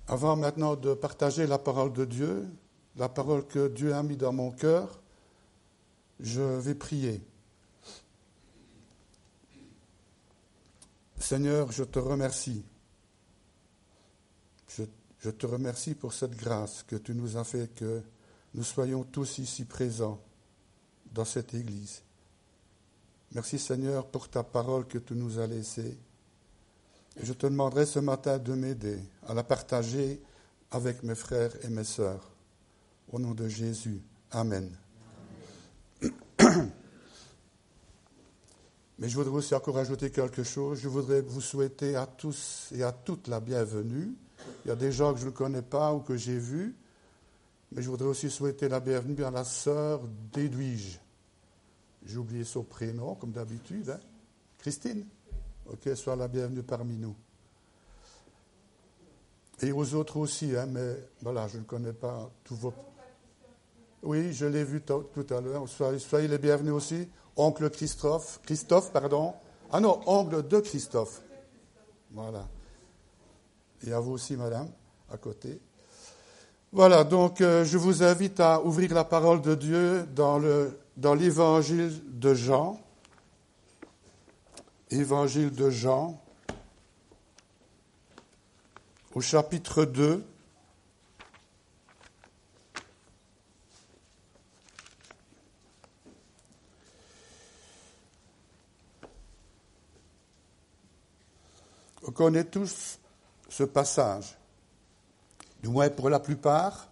Avant maintenant de partager la parole de Dieu, la parole que Dieu a mis dans mon cœur, je vais prier. Seigneur, je te remercie. Je te remercie pour cette grâce que tu nous as fait, que nous soyons tous ici présents dans cette Église. Merci Seigneur pour ta parole que tu nous as laissée. Et je te demanderai ce matin de m'aider à la partager avec mes frères et mes sœurs. Au nom de Jésus. Amen. Mais je voudrais aussi encore ajouter quelque chose. Je voudrais vous souhaiter à tous et à toutes la bienvenue. Il y a des gens que je ne connais pas ou que j'ai vus. Mais je voudrais aussi souhaiter la bienvenue à la sœur d'Edwige. J'ai oublié son prénom, comme d'habitude. Hein? Christine? Ok, sois la bienvenue parmi nous. Et aux autres aussi, hein, mais voilà, je ne connais pas tous vos... Oui, je l'ai vu tout à l'heure. Soyez les bienvenus aussi. Oncle Christophe, pardon. Ah non, oncle de Christophe. Voilà. Et à vous aussi, madame, à côté. Voilà, donc je vous invite à ouvrir la parole de Dieu dans l'évangile de Jean. Évangile de Jean, au chapitre 2. On connaît tous ce passage, du moins pour la plupart.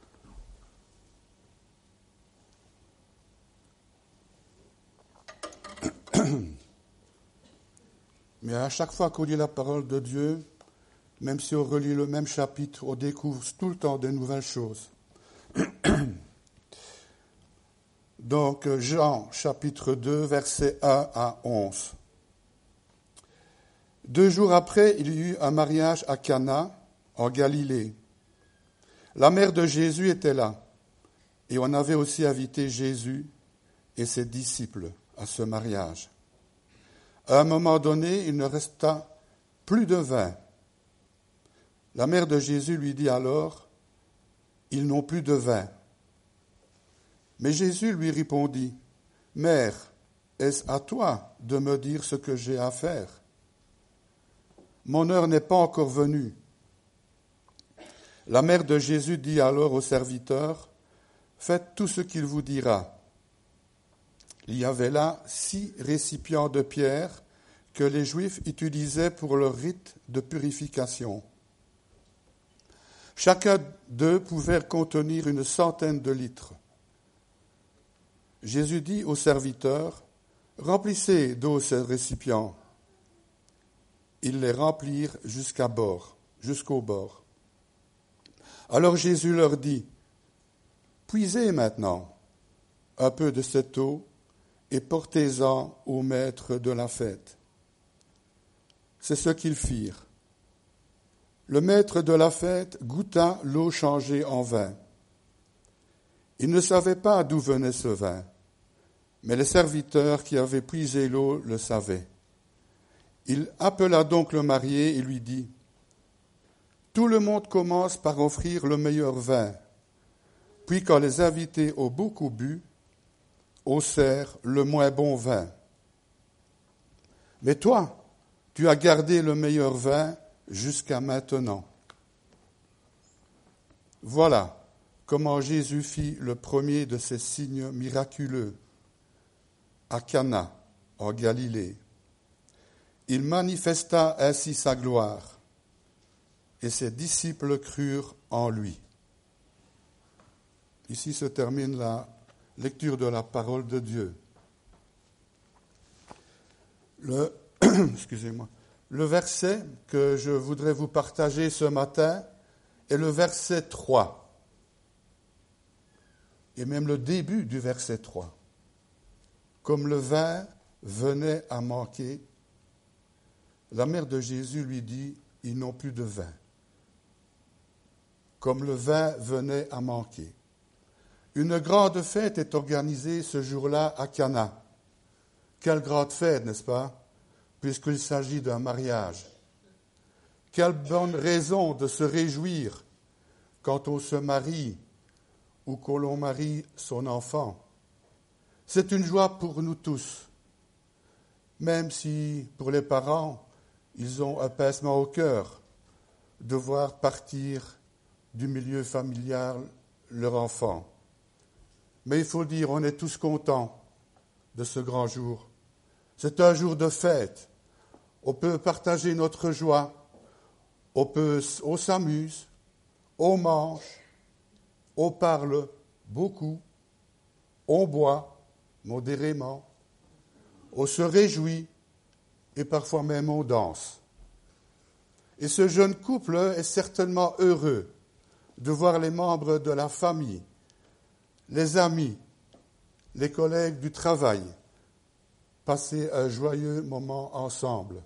Mais à chaque fois qu'on lit la parole de Dieu, même si on relit le même chapitre, on découvre tout le temps de nouvelles choses. Donc, Jean, chapitre 2, versets 1 à 11. 2 jours après, il y eut un mariage à Cana, en Galilée. La mère de Jésus était là, et on avait aussi invité Jésus et ses disciples à ce mariage. À un moment donné, il ne resta plus de vin. La mère de Jésus lui dit alors, « Ils n'ont plus de vin. » Mais Jésus lui répondit, « Mère, est-ce à toi de me dire ce que j'ai à faire? Mon heure n'est pas encore venue. » La mère de Jésus dit alors au serviteur, « Faites tout ce qu'il vous dira. » Il y avait là 6 récipients de pierre que les Juifs utilisaient pour leur rite de purification. Chacun d'eux pouvait contenir 100 de litres. Jésus dit au serviteur, « Remplissez d'eau ces récipients. » Ils les remplirent jusqu'au bord. Alors Jésus leur dit, « Puisez maintenant un peu de cette eau et portez-en au maître de la fête. » C'est ce qu'ils firent. Le maître de la fête goûta l'eau changée en vin. Il ne savait pas d'où venait ce vin, mais les serviteurs qui avaient puisé l'eau le savaient. Il appela donc le marié et lui dit, « Tout le monde commence par offrir le meilleur vin, puis quand les invités ont beaucoup bu, on sert le moins bon vin. Mais toi, tu as gardé le meilleur vin jusqu'à maintenant. » Voilà comment Jésus fit le premier de ces signes miraculeux à Cana, en Galilée. Il manifesta ainsi sa gloire, et ses disciples crurent en lui. Ici se termine la lecture de la parole de Dieu. Le verset que je voudrais vous partager ce matin est le verset 3, et même le début du verset 3. Comme le vin venait à manquer, la mère de Jésus lui dit, « Ils n'ont plus de vin. » Comme le vin venait à manquer. Une grande fête est organisée ce jour-là à Cana. Quelle grande fête, n'est-ce pas? Puisqu'il s'agit d'un mariage. Quelle bonne raison de se réjouir quand on se marie ou que l'on marie son enfant. C'est une joie pour nous tous, même si pour les parents, ils ont un pincement au cœur de voir partir du milieu familial leur enfant. Mais il faut dire, on est tous contents de ce grand jour. C'est un jour de fête. On peut partager notre joie. On s'amuse, on mange, on parle beaucoup, on boit modérément, on se réjouit et parfois même on danse. Et ce jeune couple est certainement heureux de voir les membres de la famille, les amis, les collègues du travail passer un joyeux moment ensemble.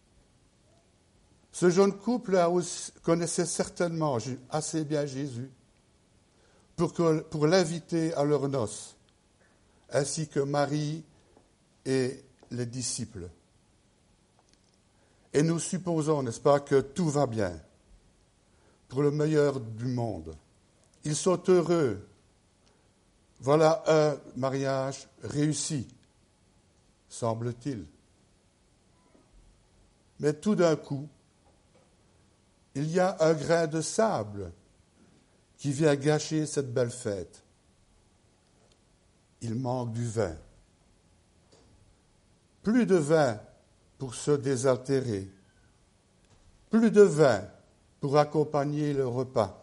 Ce jeune couple connaissait certainement assez bien Jésus pour l'inviter à leurs noces, ainsi que Marie et les disciples. Et nous supposons, n'est-ce pas, que tout va bien pour le meilleur du monde. Ils sont heureux. Voilà un mariage réussi, semble-t-il. Mais tout d'un coup, il y a un grain de sable qui vient gâcher cette belle fête. Il manque du vin. Plus de vin pour se désaltérer. Plus de vin pour accompagner le repas.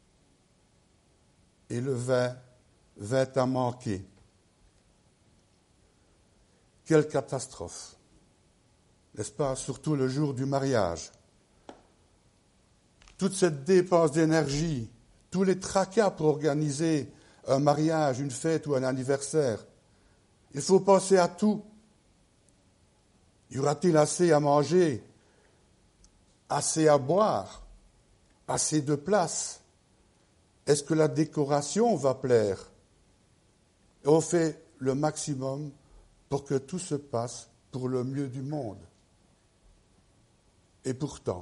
Et le vin vint à manquer. Quelle catastrophe, n'est-ce pas, surtout le jour du mariage. Toute cette dépense d'énergie, tous les tracas pour organiser un mariage, une fête ou un anniversaire. Il faut penser à tout. Y aura-t-il assez à manger, assez à boire, assez de place? Est-ce que la décoration va plaire? Et on fait le maximum pour que tout se passe pour le mieux du monde. Et pourtant,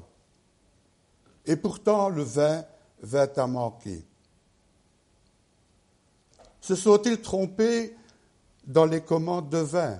le vin vint à manquer. Se sont-ils trompés dans les commandes de vin?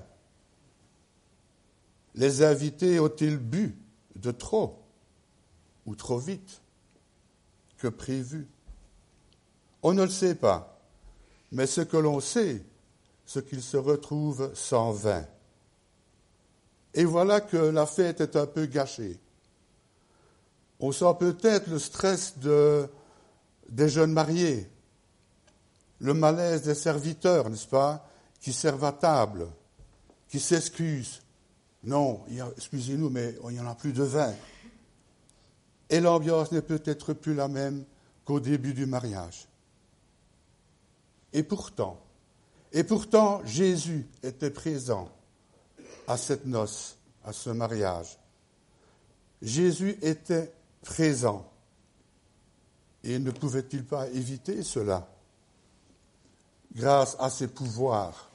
Les invités ont-ils bu de trop ou trop vite que prévu? On ne le sait pas, mais ce que l'on sait, c'est qu'ils se retrouvent sans vin. Et voilà que la fête est un peu gâchée. On sent peut-être le stress des jeunes mariés, le malaise des serviteurs, n'est-ce pas, qui servent à table, qui s'excusent. Non, excusez-nous, mais il n'y en a plus de vin. Et l'ambiance n'est peut-être plus la même qu'au début du mariage. Et pourtant, Jésus était présent à cette noce, à ce mariage. Jésus était présent. Et ne pouvait-il pas éviter cela grâce à ses pouvoirs?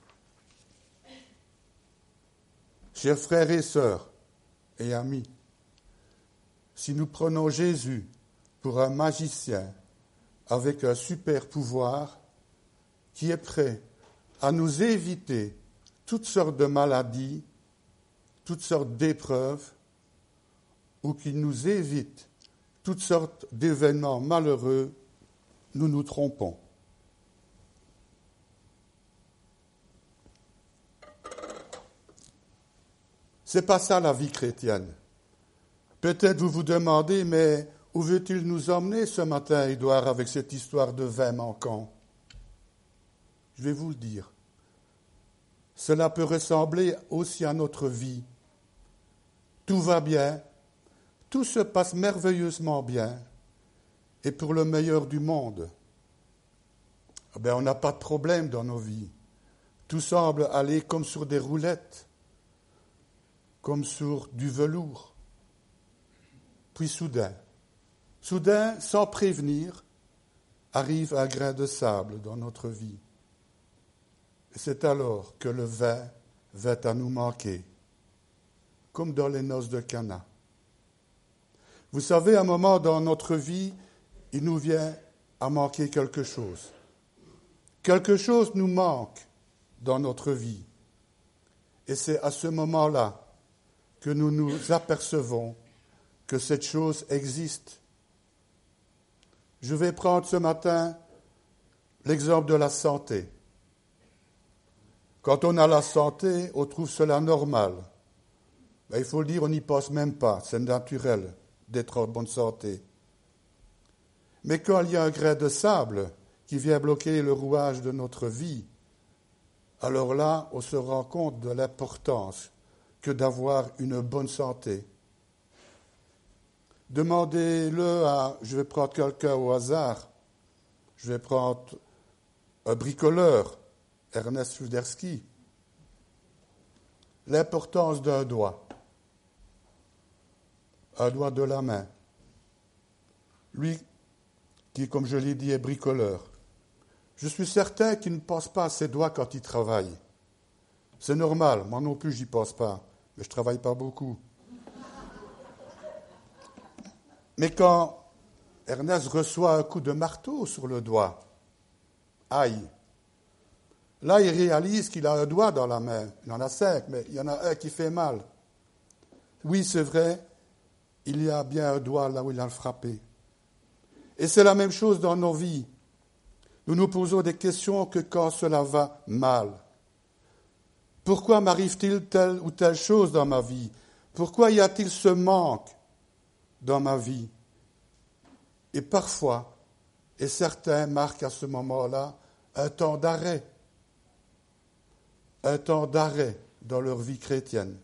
Chers frères et sœurs et amis, si nous prenons Jésus pour un magicien avec un super pouvoir qui est prêt à nous éviter toutes sortes de maladies, toutes sortes d'épreuves, ou qui nous évite toutes sortes d'événements malheureux, nous nous trompons. C'est pas ça la vie chrétienne. Peut-être vous vous demandez, mais où veut-il nous emmener ce matin, Édouard, avec cette histoire de vin manquant? Je vais vous le dire. Cela peut ressembler aussi à notre vie. Tout va bien, tout se passe merveilleusement bien, et pour le meilleur du monde. On n'a pas de problème dans nos vies. Tout semble aller comme sur des roulettes, comme sur du velours. Puis soudain, sans prévenir, arrive un grain de sable dans notre vie. Et c'est alors que le vin va à nous manquer, comme dans les noces de Cana. Vous savez, à un moment dans notre vie, il nous vient à manquer quelque chose. Quelque chose nous manque dans notre vie. Et c'est à ce moment-là que nous nous apercevons que cette chose existe. Je vais prendre ce matin l'exemple de la santé. Quand on a la santé, on trouve cela normal. Ben, il faut le dire, on n'y pense même pas, c'est naturel d'être en bonne santé. Mais quand il y a un grain de sable qui vient bloquer le rouage de notre vie, alors là, on se rend compte de l'importance que d'avoir une bonne santé. Demandez-le à, je vais prendre quelqu'un au hasard, je vais prendre un bricoleur, Ernest Uderski, l'importance d'un doigt, un doigt de la main. Lui, qui, comme je l'ai dit, est bricoleur, je suis certain qu'il ne pense pas à ses doigts quand il travaille. C'est normal, moi non plus, j'y pense pas, mais je ne travaille pas beaucoup. Mais quand Ernest reçoit un coup de marteau sur le doigt, aïe, là il réalise qu'il a un doigt dans la main. Il en a 5, mais il y en a un qui fait mal. Oui, c'est vrai, il y a bien un doigt là où il a frappé. Et c'est la même chose dans nos vies. Nous nous posons des questions que quand cela va mal. Pourquoi m'arrive-t-il telle ou telle chose dans ma vie? Pourquoi y a-t-il ce manque dans ma vie? Et parfois, et certains marquent à ce moment-là, un temps d'arrêt dans leur vie chrétienne.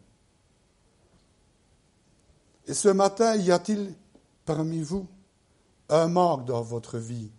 Et ce matin, y a-t-il parmi vous un manque dans votre vie?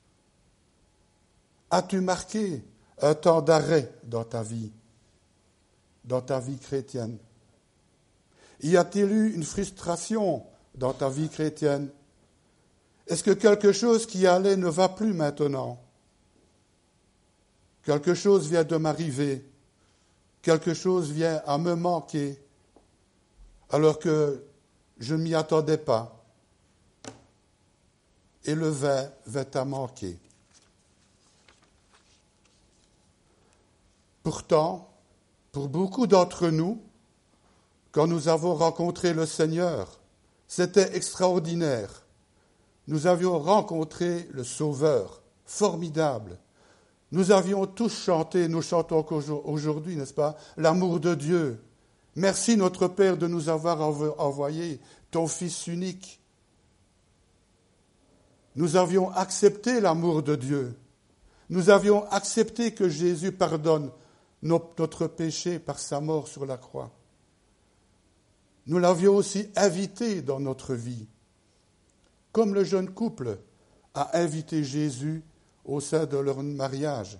As-tu marqué un temps d'arrêt dans ta vie chrétienne? Y a-t-il eu une frustration dans ta vie chrétienne? Est-ce que quelque chose qui allait ne va plus maintenant? Quelque chose vient de m'arriver, quelque chose vient à me manquer, alors que je ne m'y attendais pas. Et le vin va à manquer. Pourtant, pour beaucoup d'entre nous, quand nous avons rencontré le Seigneur, c'était extraordinaire. Nous avions rencontré le Sauveur, formidable. Nous avions tous chanté, nous chantons aujourd'hui, n'est-ce pas, l'amour de Dieu. Merci notre Père de nous avoir envoyé ton Fils unique. Nous avions accepté l'amour de Dieu. Nous avions accepté que Jésus pardonne notre péché par sa mort sur la croix. Nous l'avions aussi invité dans notre vie, comme le jeune couple a invité Jésus au sein de leur mariage.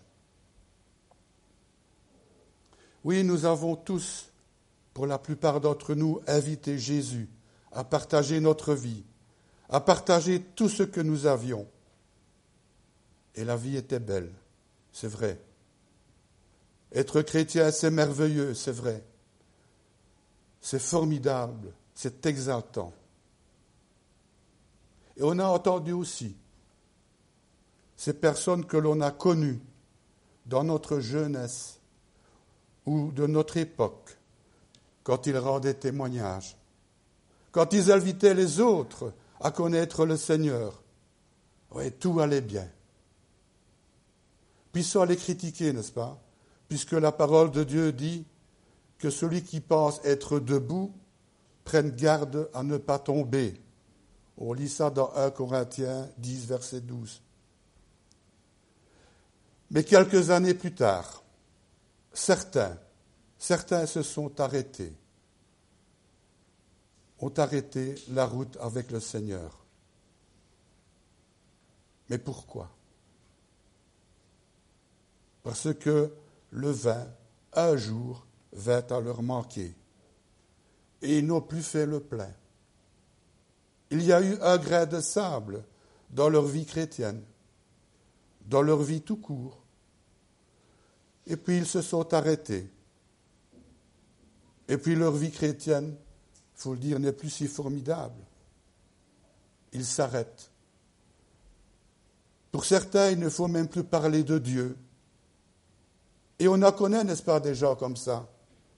Oui, nous avons tous, pour la plupart d'entre nous, invité Jésus à partager notre vie, à partager tout ce que nous avions. Et la vie était belle, c'est vrai. Être chrétien, c'est merveilleux, c'est vrai. C'est formidable, c'est exaltant. Et on a entendu aussi ces personnes que l'on a connues dans notre jeunesse ou de notre époque, quand ils rendaient témoignage, quand ils invitaient les autres à connaître le Seigneur. Oui, tout allait bien. Puis sans les critiquer, n'est-ce pas? Puisque la parole de Dieu dit que celui qui pense être debout prenne garde à ne pas tomber. On lit ça dans 1 Corinthiens 10, verset 12. Mais quelques années plus tard, certains se sont arrêtés, ont arrêté la route avec le Seigneur. Mais pourquoi? Parce que le vin, un jour, vint à leur manquer. Et ils n'ont plus fait le plein. Il y a eu un grain de sable dans leur vie chrétienne, dans leur vie tout court. Et puis ils se sont arrêtés. Et puis leur vie chrétienne, il faut le dire, n'est plus si formidable. il s'arrête. Pour certains, il ne faut même plus parler de Dieu. Et on en connaît, n'est-ce pas, des gens comme ça.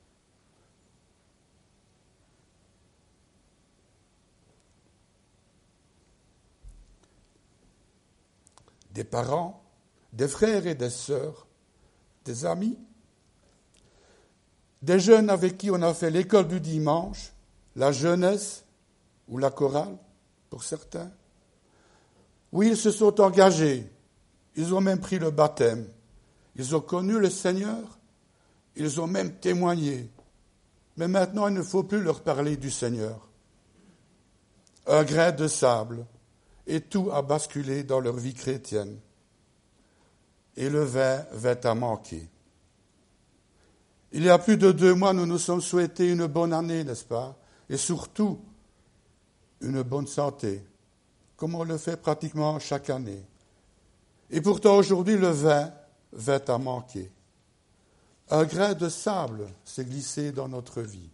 Des parents, des frères et des sœurs, des amis, des jeunes avec qui on a fait l'école du dimanche, la jeunesse ou la chorale, pour certains. Oui, ils se sont engagés, ils ont même pris le baptême, ils ont connu le Seigneur, ils ont même témoigné. Mais maintenant, il ne faut plus leur parler du Seigneur. Un grain de sable, et tout a basculé dans leur vie chrétienne. Et le vin va à manquer. Il y a plus de 2 mois, nous nous sommes souhaités une bonne année, n'est-ce pas? Et surtout, une bonne santé, comme on le fait pratiquement chaque année. Et pourtant, aujourd'hui, le vin va à manquer. Un grain de sable s'est glissé dans notre vie.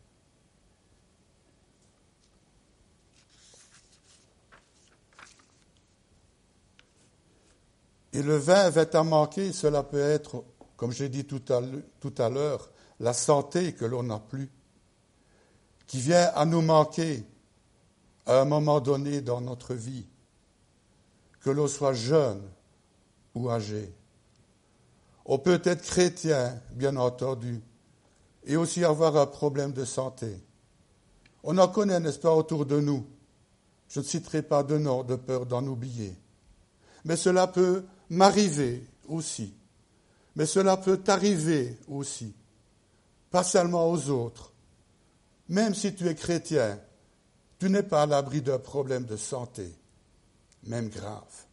Et le vin va à manquer, cela peut être, comme j'ai dit tout à l'heure, la santé que l'on n'a plus, qui vient à nous manquer à un moment donné dans notre vie, que l'on soit jeune ou âgé. On peut être chrétien, bien entendu, et aussi avoir un problème de santé. On en connaît, n'est-ce pas, autour de nous. Je ne citerai pas de nom, de peur d'en oublier. Mais cela peut m'arriver aussi. Mais cela peut t'arriver aussi. Pas seulement aux autres. Même si tu es chrétien, tu n'es pas à l'abri d'un problème de santé, même grave.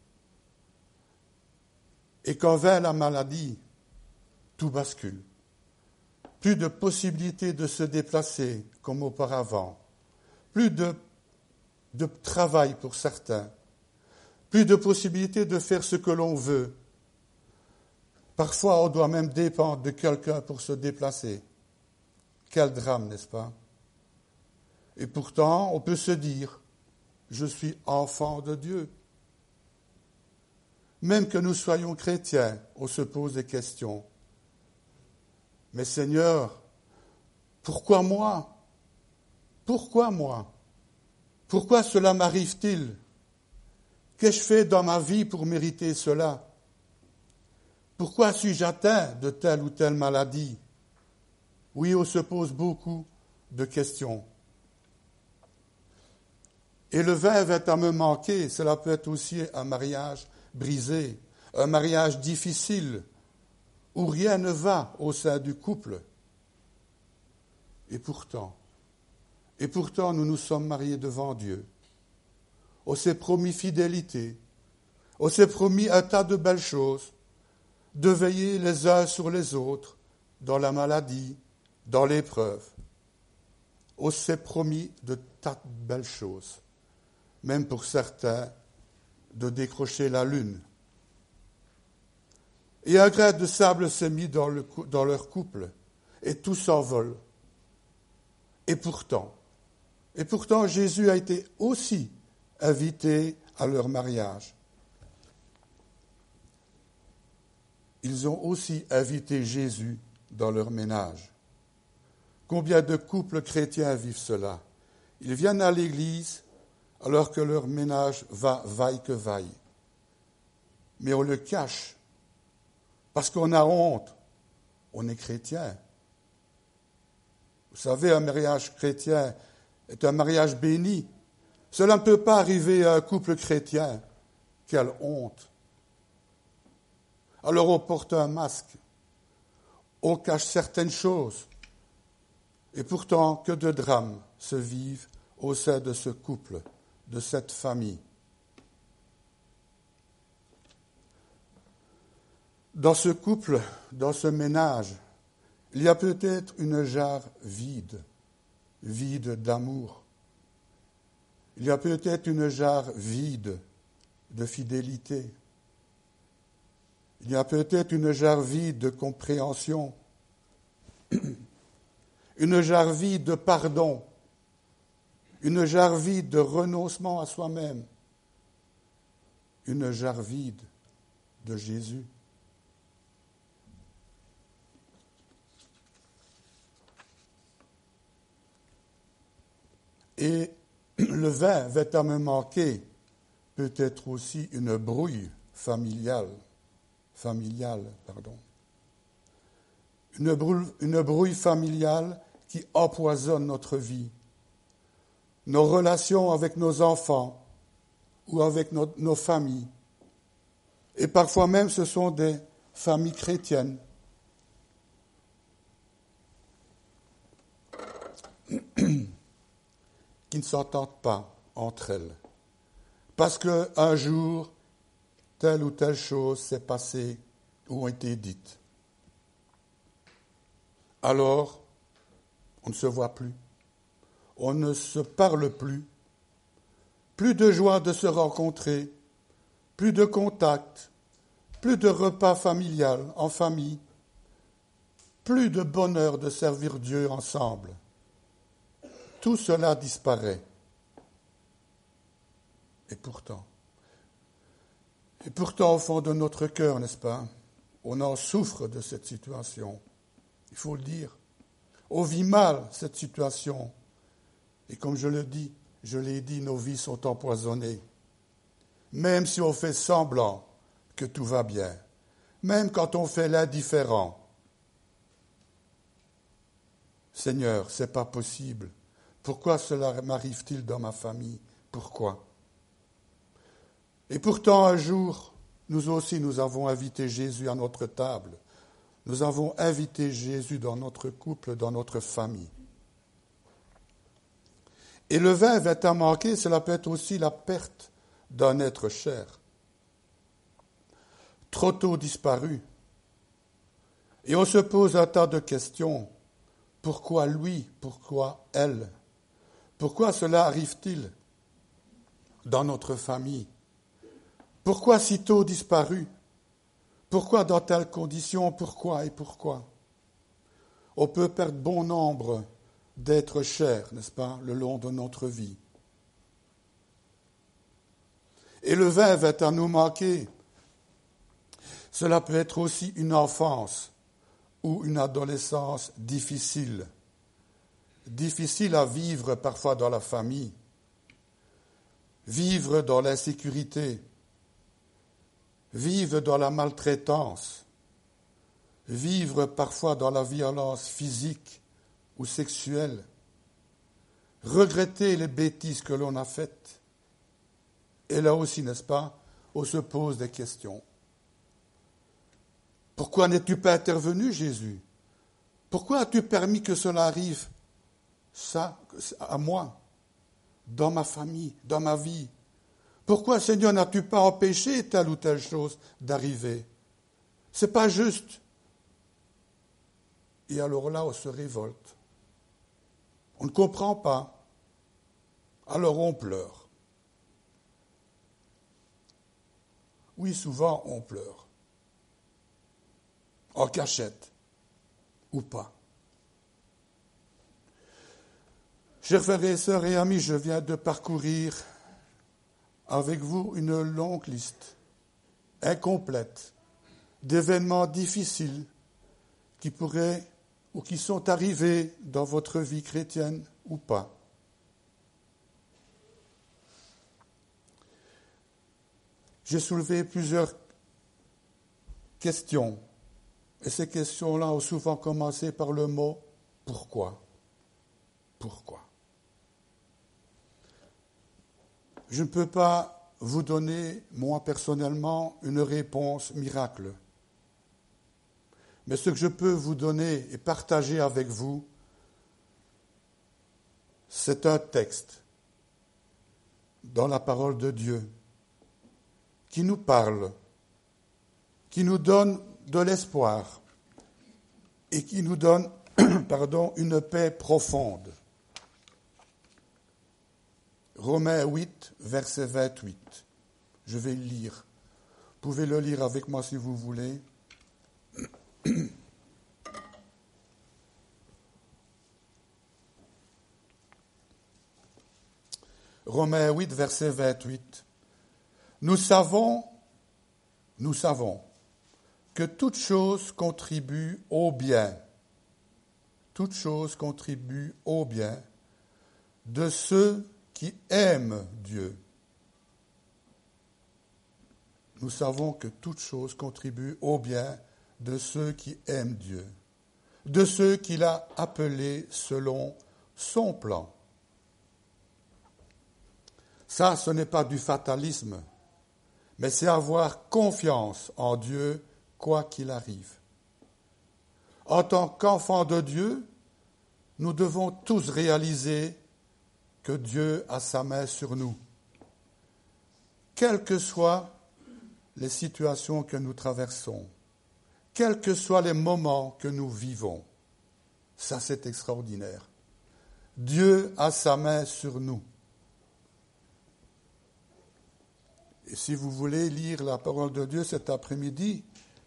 Et quand vint la maladie, tout bascule. Plus de possibilité de se déplacer comme auparavant. Plus de travail pour certains. Plus de possibilité de faire ce que l'on veut. Parfois, on doit même dépendre de quelqu'un pour se déplacer. Quel drame, n'est-ce pas? Et pourtant, on peut se dire, je suis enfant de Dieu. Même que nous soyons chrétiens, on se pose des questions. Mais Seigneur, pourquoi moi? Pourquoi moi? Pourquoi cela m'arrive-t-il? Qu'ai-je fait dans ma vie pour mériter cela? Pourquoi suis-je atteint de telle ou telle maladie? Oui, on se pose beaucoup de questions. Et le vin va à me manquer, cela peut être aussi un mariage brisé, un mariage difficile, où rien ne va au sein du couple. Et pourtant, nous nous sommes mariés devant Dieu. On s'est promis fidélité, on s'est promis un tas de belles choses, de veiller les uns sur les autres, dans la maladie, dans l'épreuve. On s'est promis de tas de belles choses, même pour certains, de décrocher la lune. Et un grain de sable s'est mis dans leur couple, et tout s'envole. Et pourtant, Jésus a été aussi invité à leur mariage. Ils ont aussi invité Jésus dans leur ménage. Combien de couples chrétiens vivent cela? Ils viennent à l'église alors que leur ménage va vaille que vaille. Mais on le cache parce qu'on a honte. On est chrétien. Vous savez, un mariage chrétien est un mariage béni. Cela ne peut pas arriver à un couple chrétien. Quelle honte! Alors on porte un masque, on cache certaines choses, et pourtant que de drames se vivent au sein de ce couple, de cette famille. Dans ce couple, dans ce ménage, il y a peut-être une jarre vide d'amour. Il y a peut-être une jarre vide de fidélité. Il y a peut-être une jarre vide de compréhension, une jarre vide de pardon, une jarre vide de renoncement à soi-même, une jarre vide de Jésus. Et le vin va à me manquer, peut-être aussi une brouille familiale. Une brouille familiale qui empoisonne notre vie, nos relations avec nos enfants ou avec nos familles. Et parfois même ce sont des familles chrétiennes. Qui ne s'entendent pas entre elles. Parce qu'un jour, telle ou telle chose s'est passée ou a été dite. Alors, on ne se voit plus. On ne se parle plus. Plus de joie de se rencontrer. Plus de contact. Plus de repas familial en famille. Plus de bonheur de servir Dieu ensemble. Tout cela disparaît. Et pourtant, au fond de notre cœur, n'est-ce pas, on en souffre de cette situation. Il faut le dire. On vit mal cette situation. Et comme je l'ai dit, nos vies sont empoisonnées. Même si on fait semblant que tout va bien. Même quand on fait l'indifférent. Seigneur, c'est pas possible. Pourquoi cela m'arrive-t-il dans ma famille? Pourquoi? Et pourtant, un jour, nous aussi, nous avons invité Jésus à notre table. Nous avons invité Jésus dans notre couple, dans notre famille. Et le vin va à manquer, cela peut être aussi la perte d'un être cher. Trop tôt disparu. Et on se pose un tas de questions. Pourquoi lui? Pourquoi elle? Pourquoi cela arrive-t-il dans notre famille? Pourquoi si tôt disparu? Pourquoi dans telles conditions? Pourquoi et pourquoi? On peut perdre bon nombre d'êtres chers, n'est-ce pas, le long de notre vie. Et le vin va à nous manquer. Cela peut être aussi une enfance ou une adolescence difficile. Difficile à vivre parfois dans la famille, vivre dans l'insécurité, vivre dans la maltraitance, vivre parfois dans la violence physique ou sexuelle, regretter les bêtises que l'on a faites. Et là aussi, n'est-ce pas, on se pose des questions. Pourquoi n'es-tu pas intervenu, Jésus? Pourquoi as-tu permis que cela arrive? Ça, à moi, dans ma famille, dans ma vie. Pourquoi, Seigneur, n'as-tu pas empêché telle ou telle chose d'arriver? C'est pas juste. Et alors là, on se révolte. On ne comprend pas. Alors on pleure. Oui, souvent on pleure. En cachette. Ou pas. Chers frères et sœurs et amis, je viens de parcourir avec vous une longue liste, incomplète, d'événements difficiles qui pourraient ou qui sont arrivés dans votre vie chrétienne ou pas. J'ai soulevé plusieurs questions, et ces questions-là ont souvent commencé par le mot « pourquoi ?» Pourquoi? Je ne peux pas vous donner, moi personnellement, une réponse miracle. Mais ce que je peux vous donner et partager avec vous, c'est un texte dans la parole de Dieu qui nous parle, qui nous donne de l'espoir et qui nous donne une paix profonde. Romains 8, verset 28. Je vais le lire. Vous pouvez le lire avec moi si vous voulez. Romains 8, verset 28. Nous savons que toute chose contribue au bien. Toute chose contribue au bien de ceux qui aiment Dieu. Nous savons que toute chose contribue au bien de ceux qui aiment Dieu, de ceux qu'il a appelés selon son plan. Ça, ce n'est pas du fatalisme, mais c'est avoir confiance en Dieu, quoi qu'il arrive. En tant qu'enfants de Dieu, nous devons tous réaliser que Dieu a sa main sur nous, quelles que soient les situations que nous traversons, quels que soient les moments que nous vivons. Ça, c'est extraordinaire. Dieu a sa main sur nous. Et si vous voulez lire la parole de Dieu cet après-midi,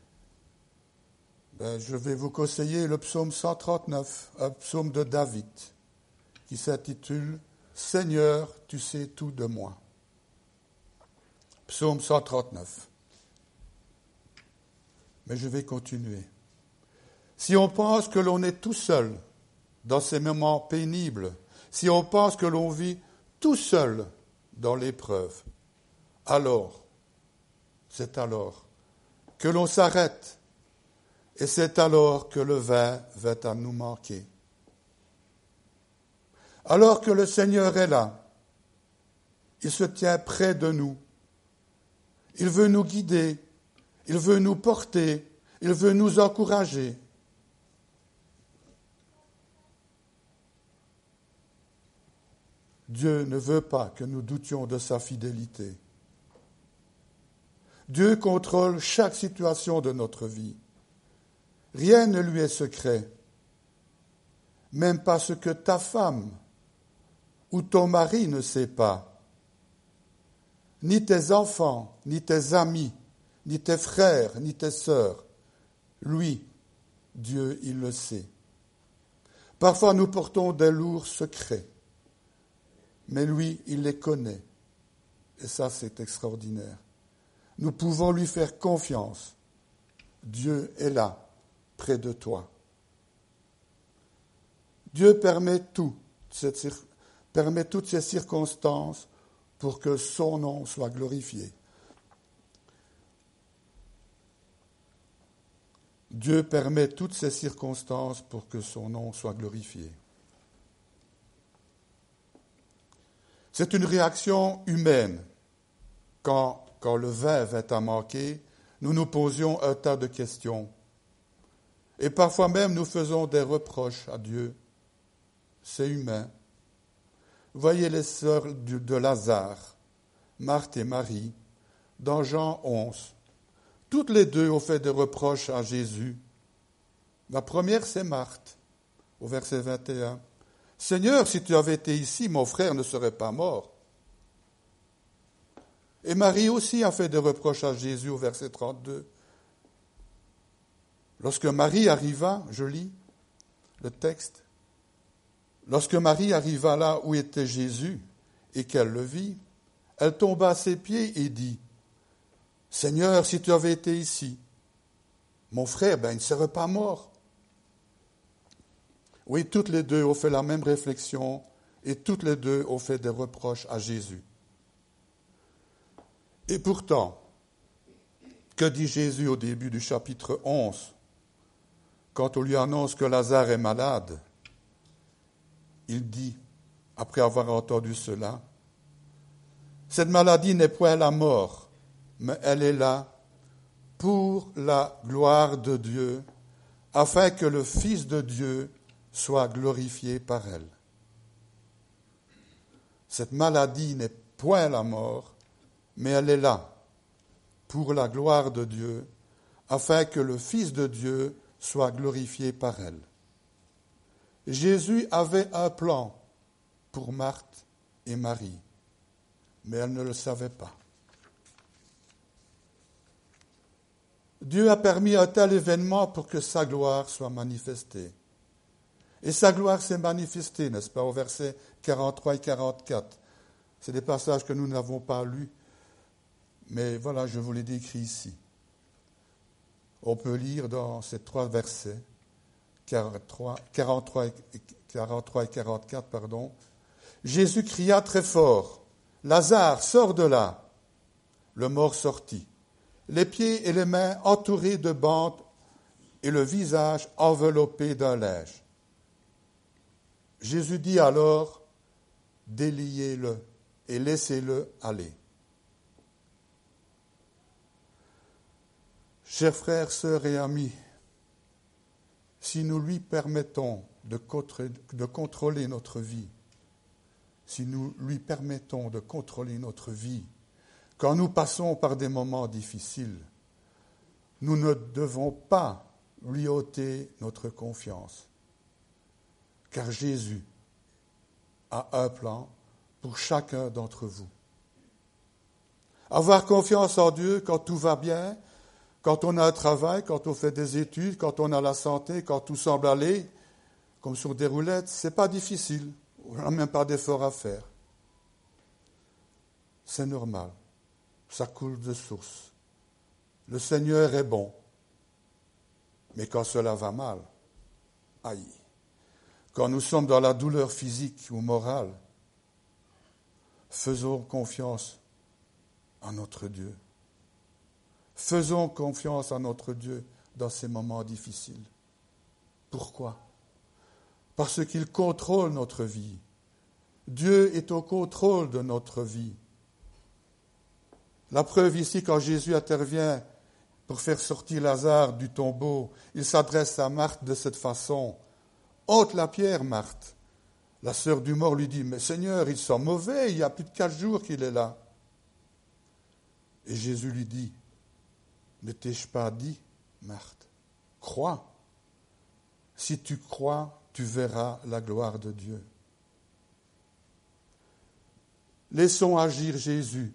je vais vous conseiller le psaume 139, un psaume de David, qui s'intitule « Seigneur, tu sais tout de moi ». Psaume 139. Mais je vais continuer. Si on pense que l'on est tout seul dans ces moments pénibles, si on pense que l'on vit tout seul dans l'épreuve, c'est alors que l'on s'arrête et c'est alors que le vin va à nous manquer. Alors que le Seigneur est là, il se tient près de nous, il veut nous guider, il veut nous porter, il veut nous encourager. Dieu ne veut pas que nous doutions de sa fidélité. Dieu contrôle chaque situation de notre vie. Rien ne lui est secret, même pas ce que ta femme ou ton mari ne sait pas, ni tes enfants, ni tes amis, ni tes frères, ni tes sœurs. Lui, Dieu, il le sait. Parfois nous portons des lourds secrets, mais lui, il les connaît. Et ça, c'est extraordinaire. Nous pouvons lui faire confiance. Dieu est là, près de toi. Dieu permet toutes ces circonstances pour que son nom soit glorifié. Dieu permet toutes ces circonstances pour que son nom soit glorifié. C'est une réaction humaine. Quand le vin vint à manquer, nous nous posions un tas de questions. Et parfois même, nous faisons des reproches à Dieu. C'est humain. Voyez les sœurs de Lazare, Marthe et Marie, dans Jean 11. Toutes les deux ont fait des reproches à Jésus. La première, c'est Marthe, au verset 21. « Seigneur, si tu avais été ici, mon frère ne serait pas mort. » Et Marie aussi a fait des reproches à Jésus au verset 32. Lorsque Marie arriva, je lis le texte, lorsque Marie arriva là où était Jésus et qu'elle le vit, elle tomba à ses pieds et dit, « Seigneur, si tu avais été ici, mon frère, il ne serait pas mort. » Oui, toutes les deux ont fait la même réflexion et toutes les deux ont fait des reproches à Jésus. Et pourtant, que dit Jésus au début du chapitre 11, quand on lui annonce que Lazare est malade? Il dit, après avoir entendu cela, « Cette maladie n'est point la mort, mais elle est là pour la gloire de Dieu, afin que le Fils de Dieu soit glorifié par elle. » Cette maladie n'est point la mort, mais elle est là pour la gloire de Dieu, afin que le Fils de Dieu soit glorifié par elle. Jésus avait un plan pour Marthe et Marie, mais elles ne le savaient pas. Dieu a permis un tel événement pour que sa gloire soit manifestée. Et sa gloire s'est manifestée, n'est-ce pas, au verset 43 et 44. C'est des passages que nous n'avons pas lus. mais voilà, je vous l'ai décrit ici. On peut lire dans ces 3 versets, 43 et 44, pardon. Jésus cria très fort, « Lazare, sors de là !» Le mort sortit, les pieds et les mains entourés de bandes et le visage enveloppé d'un linge. Jésus dit alors, « Déliez-le et laissez-le aller. » Chers frères, sœurs et amis, si nous lui permettons de contrôler notre vie, si nous lui permettons de contrôler notre vie, quand nous passons par des moments difficiles, nous ne devons pas lui ôter notre confiance, car Jésus a un plan pour chacun d'entre vous. Avoir confiance en Dieu quand tout va bien, quand on a un travail, quand on fait des études, quand on a la santé, quand tout semble aller, comme sur des roulettes, c'est pas difficile. On n'a même pas d'effort à faire. C'est normal. Ça coule de source. Le Seigneur est bon. Mais quand cela va mal, aïe. Quand nous sommes dans la douleur physique ou morale, faisons confiance à notre Dieu. Faisons confiance à notre Dieu dans ces moments difficiles. Pourquoi ? Parce qu'il contrôle notre vie. Dieu est au contrôle de notre vie. La preuve ici, quand Jésus intervient pour faire sortir Lazare du tombeau, il s'adresse à Marthe de cette façon. « Ôte la pierre, Marthe. » La sœur du mort lui dit, « Mais Seigneur, il sent mauvais, il y a plus de 4 jours qu'il est là. » Et Jésus lui dit, « Ne t'ai-je pas dit, Marthe, crois. Si tu crois, tu verras la gloire de Dieu. » Laissons agir Jésus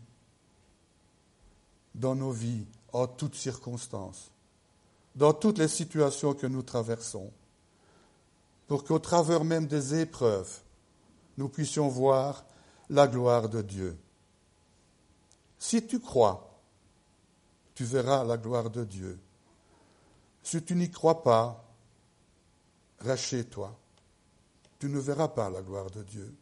dans nos vies, en toutes circonstances, dans toutes les situations que nous traversons, pour qu'au travers même des épreuves, nous puissions voir la gloire de Dieu. Si tu crois, tu verras la gloire de Dieu. Si tu n'y crois pas, reste chez toi. Tu ne verras pas la gloire de Dieu.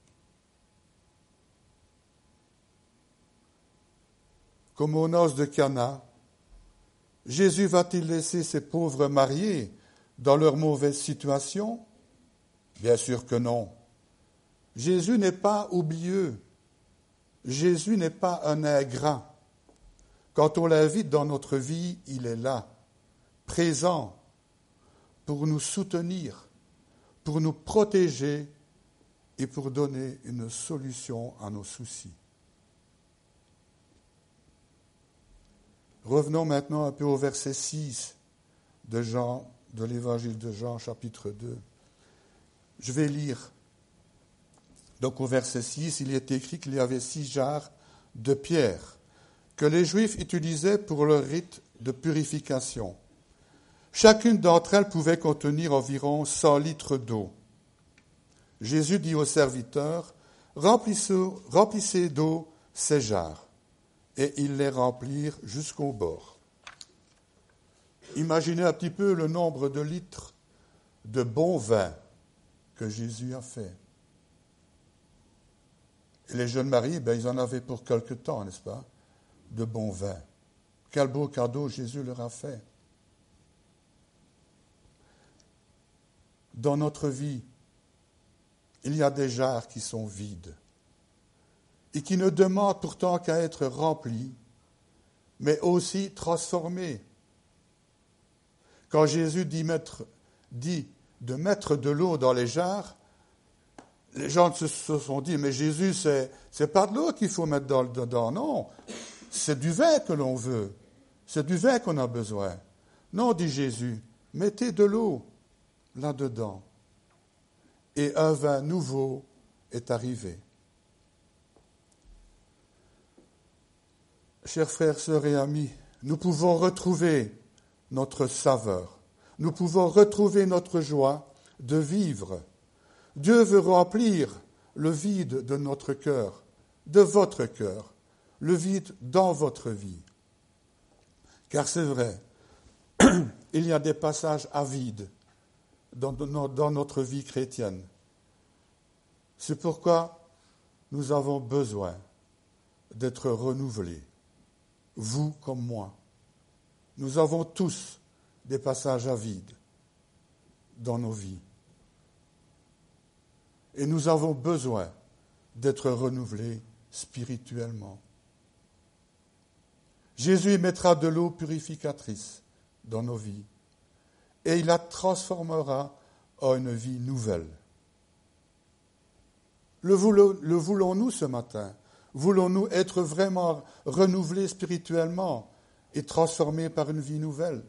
Comme aux noces de Cana, Jésus va-t-il laisser ces pauvres mariés dans leur mauvaise situation ? Bien sûr que non. Jésus n'est pas oublieux. Jésus n'est pas un ingrat. Quand on l'invite dans notre vie, il est là, présent, pour nous soutenir, pour nous protéger et pour donner une solution à nos soucis. Revenons maintenant un peu au verset 6 de l'évangile de Jean, chapitre 2. Je vais lire. Donc au verset 6, il est écrit qu'il y avait 6 jarres de pierre que les Juifs utilisaient pour leur rite de purification. Chacune d'entre elles pouvait contenir environ 100 litres d'eau. Jésus dit aux serviteurs, « Remplissez d'eau ces jarres. » Et ils les remplirent jusqu'au bord. Imaginez un petit peu le nombre de litres de bon vin que Jésus a fait. Et les jeunes mariés, ils en avaient pour quelque temps, n'est-ce pas, de bon vin. Quel beau cadeau Jésus leur a fait. Dans notre vie, il y a des jarres qui sont vides et qui ne demandent pourtant qu'à être remplis, mais aussi transformés. Quand Jésus dit de mettre de l'eau dans les jarres, les gens se sont dit, mais Jésus, c'est pas de l'eau qu'il faut mettre dedans, non, c'est du vin que l'on veut, c'est du vin qu'on a besoin. Non, dit Jésus, mettez de l'eau là-dedans. Et un vin nouveau est arrivé. Chers frères, sœurs et amis, nous pouvons retrouver notre saveur. Nous pouvons retrouver notre joie de vivre. Dieu veut remplir le vide de notre cœur, de votre cœur. le vide dans votre vie. Car c'est vrai, il y a des passages à vide dans notre vie chrétienne. C'est pourquoi nous avons besoin d'être renouvelés, vous comme moi. Nous avons tous des passages à vide dans nos vies. Et nous avons besoin d'être renouvelés spirituellement. Jésus mettra de l'eau purificatrice dans nos vies et il la transformera en une vie nouvelle. Le voulons-nous ce matin? Voulons-nous être vraiment renouvelés spirituellement et transformés par une vie nouvelle?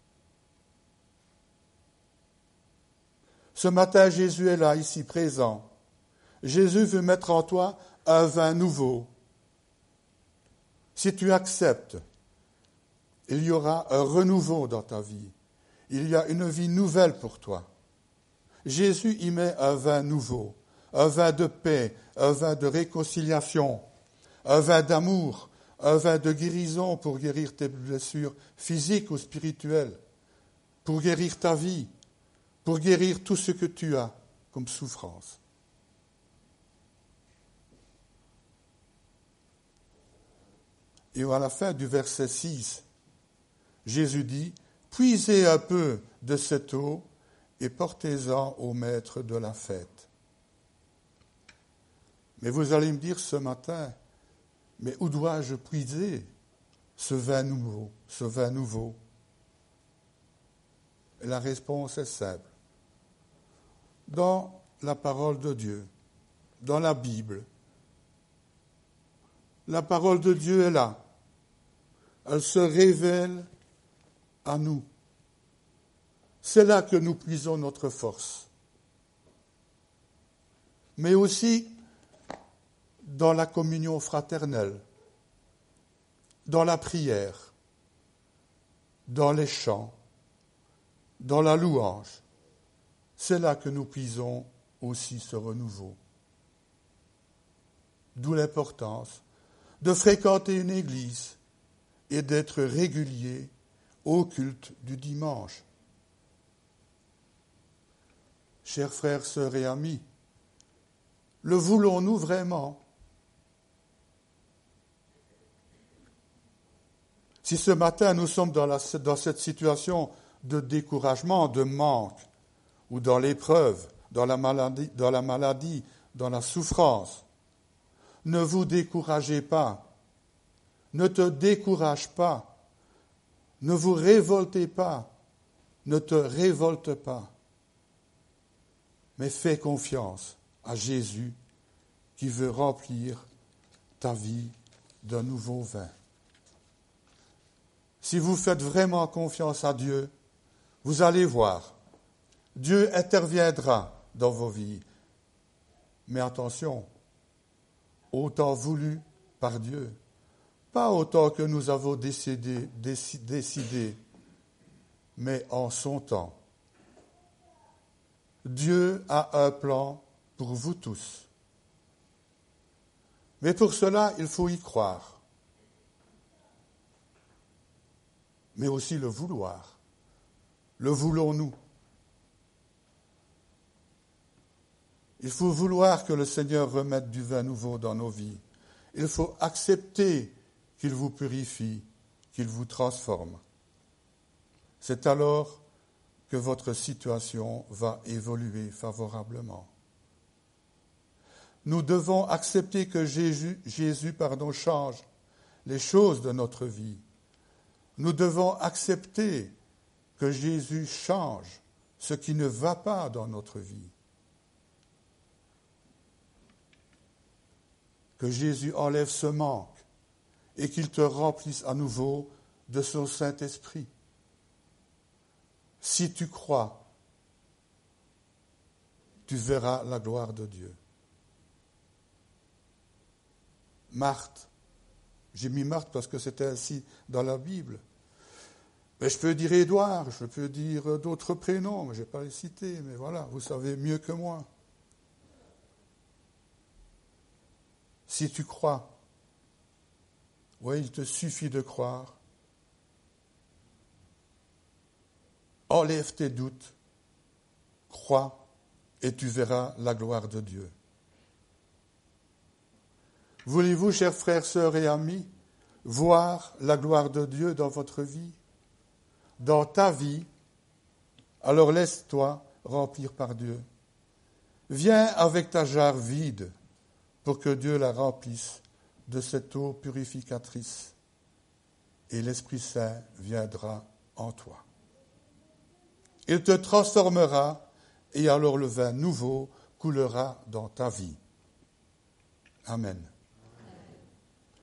Ce matin, Jésus est là, ici, présent. Jésus veut mettre en toi un vin nouveau. Si tu acceptes, il y aura un renouveau dans ta vie. Il y a une vie nouvelle pour toi. Jésus y met un vin nouveau, un vin de paix, un vin de réconciliation, un vin d'amour, un vin de guérison pour guérir tes blessures physiques ou spirituelles, pour guérir ta vie, pour guérir tout ce que tu as comme souffrance. Et à la fin du verset 6, Jésus dit, « Puisez un peu de cette eau et portez-en au maître de la fête. » Mais vous allez me dire ce matin, mais où dois-je puiser ce vin nouveau? Et la réponse est simple. Dans la parole de Dieu, dans la Bible. La parole de Dieu est là. Elle se révèle à nous. C'est là que nous puisons notre force. Mais aussi dans la communion fraternelle, dans la prière, dans les chants, dans la louange. C'est là que nous puisons aussi ce renouveau. D'où l'importance de fréquenter une église et d'être régulier au culte du dimanche. Chers frères, sœurs et amis, le voulons-nous vraiment? Si ce matin nous sommes dans cette situation de découragement, de manque, ou dans l'épreuve, dans la maladie, dans la souffrance, ne vous découragez pas, ne te décourage pas, ne vous révoltez pas, ne te révolte pas, mais fais confiance à Jésus qui veut remplir ta vie d'un nouveau vin. Si vous faites vraiment confiance à Dieu, vous allez voir, Dieu interviendra dans vos vies. Mais attention, autant voulu par Dieu, pas autant que nous avons décidé, mais en son temps. Dieu a un plan pour vous tous. Mais pour cela, il faut y croire, mais aussi le vouloir. Le voulons-nous? Il faut vouloir que le Seigneur remette du vin nouveau dans nos vies. Il faut accepter qu'il vous purifie, qu'il vous transforme. C'est alors que votre situation va évoluer favorablement. Nous devons accepter que Jésus change les choses de notre vie. Nous devons accepter que Jésus change ce qui ne va pas dans notre vie. Que Jésus enlève ce manque et qu'il te remplisse à nouveau de son Saint-Esprit. Si tu crois, tu verras la gloire de Dieu. Marthe, j'ai mis Marthe parce que c'était ainsi dans la Bible. Mais je peux dire Édouard, je peux dire d'autres prénoms, mais je ne vais pas les citer, mais voilà, vous savez mieux que moi. Si tu crois, Oui, il te suffit de croire. Enlève tes doutes, crois et tu verras la gloire de Dieu. Voulez-vous, chers frères, sœurs et amis, voir la gloire de Dieu dans votre vie, dans ta vie? Alors laisse-toi remplir par Dieu. Viens avec ta jarre vide pour que Dieu la remplisse de cette eau purificatrice et l'Esprit Saint viendra en toi. Il te transformera et alors le vin nouveau coulera dans ta vie. Amen.